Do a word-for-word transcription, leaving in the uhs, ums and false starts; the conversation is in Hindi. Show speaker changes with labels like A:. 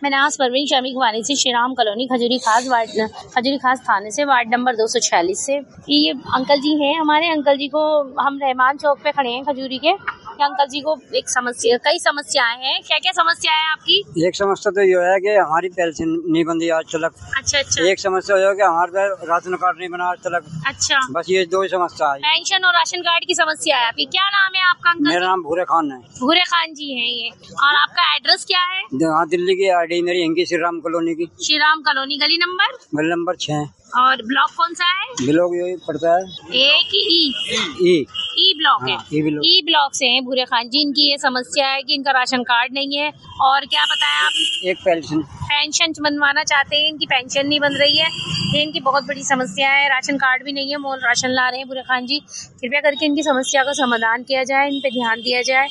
A: मैं नाज परवीन शमी वानी से श्री राम कॉलोनी खजूरी खास वार्ड खजूरी खास थाने से वार्ड नंबर दो सौ छियालीस से। ये अंकल जी हैं हमारे। अंकल जी को हम रहमान चौक पे खड़े हैं खजूरी के। अंकल जी को एक समस्या कई समस्याएं हैं। क्या क्या समस्या है आपकी?
B: एक समस्या तो ये है कि हमारी पेंशन नहीं बन रही आज तक।
A: अच्छा अच्छा।
B: एक समस्या है कि हमारे राशन कार्ड नहीं बना आज तक।
A: अच्छा,
B: बस ये दो ही समस्या है।
A: पेंशन और राशन कार्ड की समस्या है आपकी। क्या नाम है आपका अंकल?
B: मेरा नाम भूरे खान है।
A: भूरे खान जी हैं ये। और आपका एड्रेस क्या है?
B: हाँ, दिल्ली की आई डी मेरी इनकी श्री राम कॉलोनी की।
A: श्री राम कॉलोनी गली नंबर
B: गली नंबर छह।
A: और ब्लॉक कौन सा है?
B: ब्लॉक यही पड़ता है
A: ए की ई
B: ई
A: ई ब्लॉक है।
B: हाँ, ई ब्लॉक।
A: ई ब्लॉक से हैं भूरे खान जी। इनकी ये समस्या है कि इनका राशन कार्ड नहीं है। और क्या बताया आप?
B: एक पेंशन
A: पेंशन बनवाना चाहते हैं, इनकी पेंशन नहीं बन रही है। ये इनकी बहुत बड़ी समस्या है। राशन कार्ड भी नहीं है, मोल राशन ला रहे हैं भूरे खान जी। कृपया करके इनकी समस्या का समाधान किया जाए, इन पे ध्यान दिया जाए।